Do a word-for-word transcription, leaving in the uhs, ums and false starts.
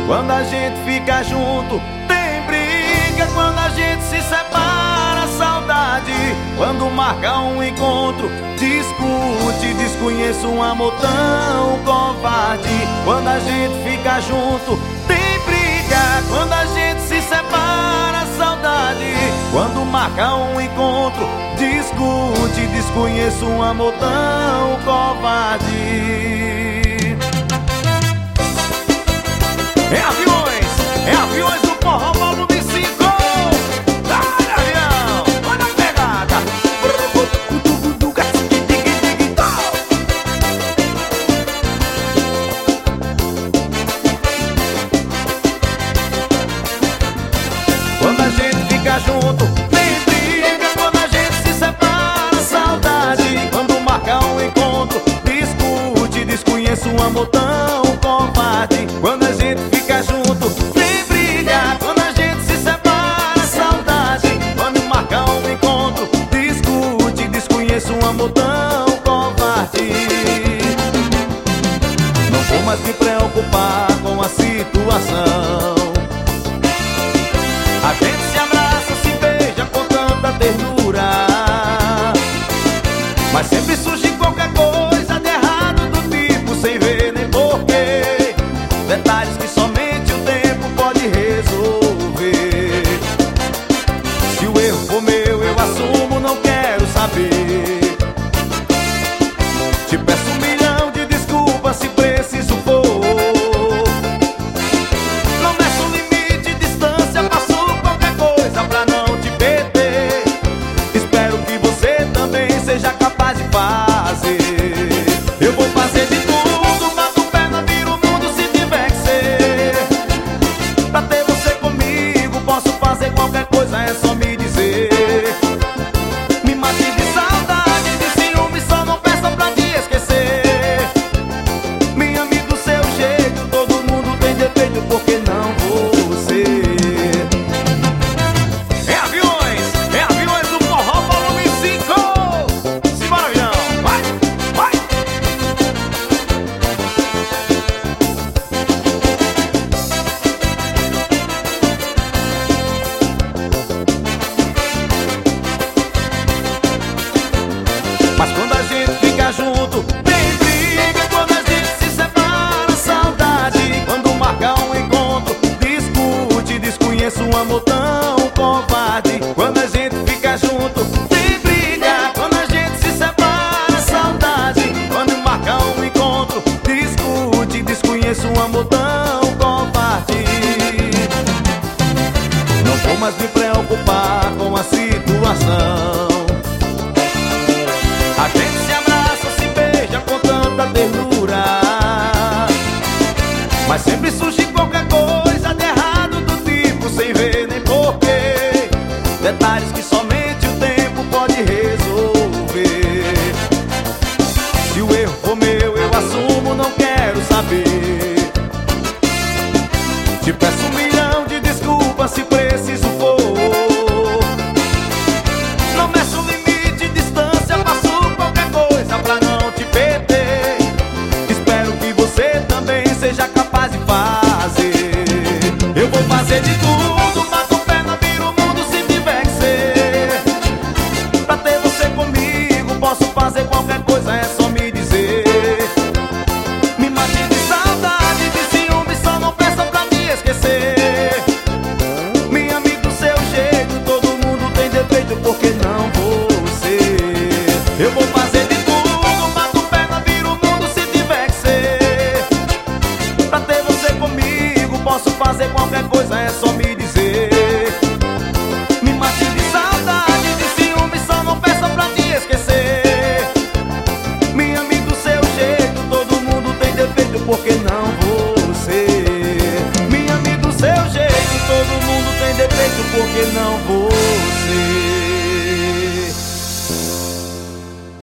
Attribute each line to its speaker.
Speaker 1: quando a gente fica junto. Tem briga quando a gente se separa, saudade quando marca um encontro. Discute, desconheço um amor tão covarde, quando a gente fica junto. Tem briga quando a gente se separa, saudade quando marca um encontro. Discute, desconheço um amor tão covarde. É aviões, é aviões do forró volume cinco. Dá-lhe avião, olha a pegada. Quando a gente fica junto, tem briga quando a gente se separa, saudade quando marca um encontro. Discute, desconheço um amor tão covarde, quando a gente fica junto. Tem briga quando a gente se separa, saudade quando marca um encontro. Discute, desconheço um amor tão covarde. Não vou mais me preocupar com a situação. A gente se abraça, se beija com tanta ternura, mas sempre surge qualquer coisa de errado do tipo, sem ver nem porquê. Detalhes que somente o tempo pode resolver. Se o erro for meu, eu assumo, não quero saber. Te peço um milhão de desculpas se preciso for. Não meço limite, distância, passo qualquer coisa pra não te perder. Espero que você também seja capaz de fazer. Eu vou fazer de tudo, bato perna, viro o mundo se tiver que ser. Pra ter você comigo, posso fazer qualquer coisa, é só me dizer. Me mate de saudade, de ciúme, só não peça pra te esquecer. Me ame do seu jeito, todo mundo tem defeito, porque não você. É aviões, é aviões do forró volume cinco. Simbora, avião, vai, vai. Mas quando a gente fica junto, tem briga quando a gente se separa, saudade quando marca um encontro. Discute, desconheço um amor tão covarde, quando a gente fica junto. Tem briga quando a gente se separa, saudade quando marca um encontro. Discute, desconheço um amor tão covarde. Não vou mais me preocupar com a situação. A gente se abraça, se beija com tanta ternura, mas sempre surge qualquer coisa de errado do tipo, sem ver nem porquê. Detalhes que somente o tempo pode resolver. Se o erro for meu, eu assumo, não quero saber. Te peço um milhão de desculpas se preciso for. Não meço limite, distância, passo qualquer coisa pra não te perder. Espero que você também seja capaz de fazer. Eu vou fazer de tudo, bato perna, viro o mundo se tiver que ser. Pra ter você comigo, posso fazer qualquer coisa, é só me dizer. Me mate de saudade, de ciúme, só não peça pra me esquecer. Me ame do seu jeito, todo mundo tem defeito, porque não você. Eu vou